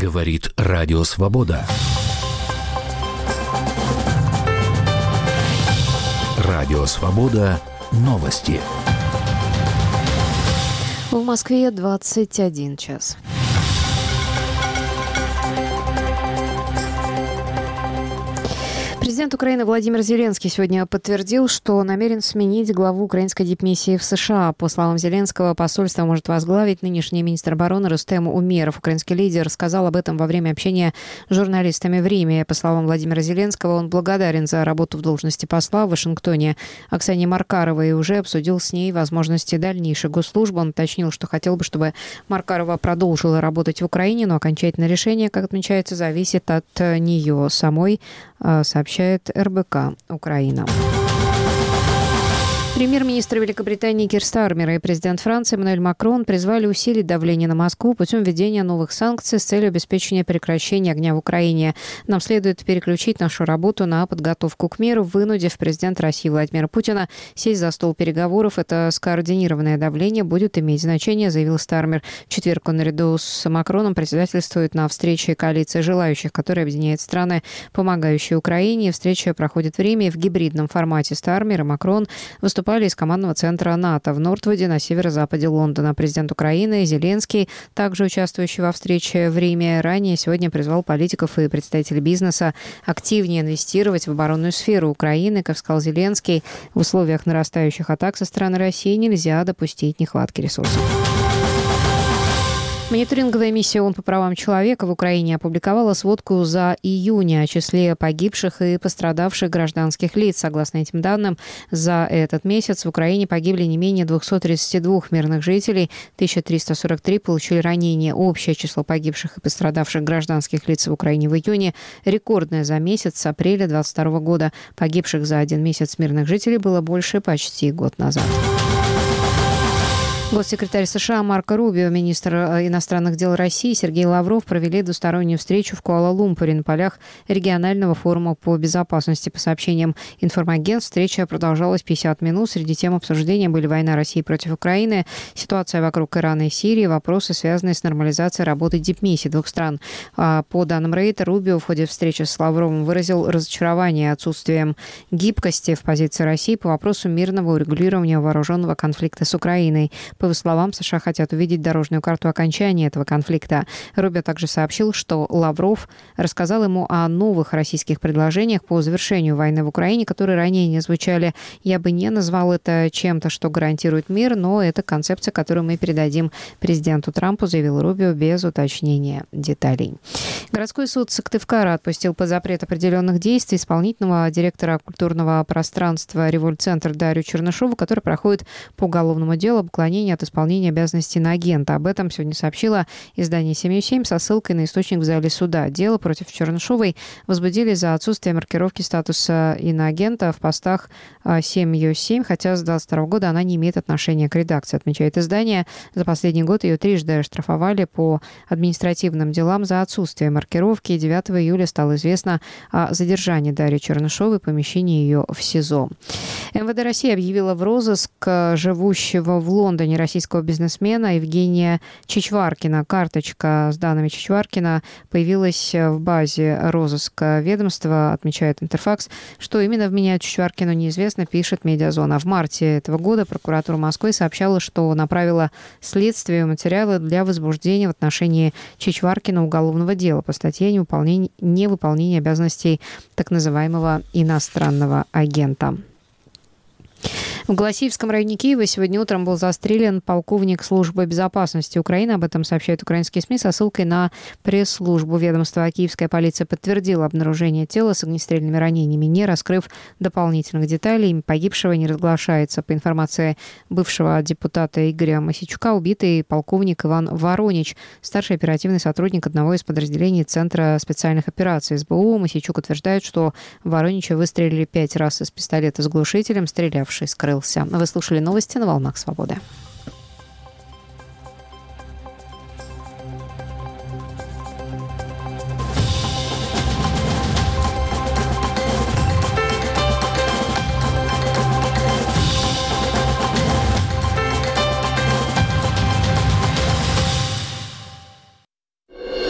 Говорит Радио Свобода. Радио Свобода. Новости. В Москве 21 час. Президент Украины Владимир Зеленский сегодня подтвердил, что намерен сменить главу украинской дипмиссии в США. По словам Зеленского, посольство может возглавить нынешний министр обороны Рустем Умеров. Украинский лидер сказал об этом во время общения с журналистами в Риме. По словам Владимира Зеленского, он благодарен за работу в должности посла в Вашингтоне Оксане Маркаровой и уже обсудил с ней возможности дальнейшей госслужбы. Он уточнил, что хотел бы, чтобы Маркарова продолжила работать в Украине, но окончательное решение, как отмечается, зависит от нее самой, сообщает РБК «Украина». Премьер-министр Великобритании Кир Стармер и президент Франции Эммануэль Макрон призвали усилить давление на Москву путем введения новых санкций с целью обеспечения прекращения огня в Украине. Нам следует переключить нашу работу на подготовку к миру, вынудив президента России Владимира Путина сесть за стол переговоров. Это скоординированное давление будет иметь значение, заявил Стармер. В четверг он наряду с Макроном председательствует на встрече коалиции желающих, которая объединяет страны, помогающие Украине. Встреча проходит в Риме в гибридном формате. Стармер и Макрон выступали из командного центра НАТО в Нортвуде на северо-западе Лондона. Президент Украины Зеленский, также участвующий во встрече в Риме, ранее сегодня призвал политиков и представителей бизнеса активнее инвестировать в оборонную сферу Украины. Как сказал Зеленский, в условиях нарастающих атак со стороны России нельзя допустить нехватки ресурсов. Мониторинговая миссия ООН по правам человека в Украине опубликовала сводку за июнь о числе погибших и пострадавших гражданских лиц. Согласно этим данным, за этот месяц в Украине погибли не менее 232 мирных жителей, 1343 получили ранения. Общее число погибших и пострадавших гражданских лиц в Украине в июне рекордное за месяц с апреля 2022 года. Погибших за один месяц мирных жителей было больше почти год назад. Госсекретарь США Марко Рубио, министр иностранных дел России Сергей Лавров провели двустороннюю встречу в Куала-Лумпуре на полях регионального форума по безопасности. По сообщениям информагентств, встреча продолжалась 50 минут. Среди тем обсуждения были война России против Украины, ситуация вокруг Ирана и Сирии, вопросы, связанные с нормализацией работы дипмиссий двух стран. По данным Рейтер, Рубио в ходе встречи с Лавровым выразил разочарование отсутствием гибкости в позиции России по вопросу мирного урегулирования вооруженного конфликта с Украиной. По его словам, США хотят увидеть дорожную карту окончания этого конфликта. Рубио также сообщил, что Лавров рассказал ему о новых российских предложениях по завершению войны в Украине, которые ранее не звучали. Я бы не назвал это чем-то, что гарантирует мир, но это концепция, которую мы передадим президенту Трампу, заявил Рубио без уточнения деталей. Городской суд Сыктывкара отпустил под запрет определенных действий исполнительного директора культурного пространства «Револьцентр» Дарью Чернышову, который проходит по уголовному делу об уклонении от исполнения обязанностей иноагента. Об этом сегодня сообщило издание «Семью-7» со ссылкой на источник в зале суда. Дело против Чернышовой возбудили за отсутствие маркировки статуса иноагента в постах «Семью-7», хотя с 2022 года она не имеет отношения к редакции, отмечает издание. За последний год ее трижды оштрафовали по административным делам за отсутствие маркировки. 9 июля стало известно о задержании Дарьи Чернышовой и помещении ее в СИЗО. МВД России объявила в розыск живущего в Лондоне российского бизнесмена Евгения Чичваркина. Карточка с данными Чичваркина появилась в базе розыска ведомства, отмечает Интерфакс. Что именно вменяют Чичваркину, неизвестно, пишет Медиазона. В марте этого года прокуратура Москвы сообщала, что направила следствию материалы для возбуждения в отношении Чичваркина уголовного дела по статье невыполнения обязанностей так называемого иностранного агента. В Голосиевском районе Киева сегодня утром был застрелен полковник службы безопасности Украины. Об этом сообщают украинские СМИ со ссылкой на пресс-службу ведомства. Киевская полиция подтвердила обнаружение тела с огнестрельными ранениями, не раскрыв дополнительных деталей. Имя погибшего не разглашается. По информации бывшего депутата Игоря Мосичука, убитый полковник Иван Воронич, старший оперативный сотрудник одного из подразделений Центра специальных операций СБУ. Мосичук утверждает, что Воронича выстрелили 5 раз из пистолета с глушителем, стрелявший скрылся. Вы слушали новости на «Волнах Свободы».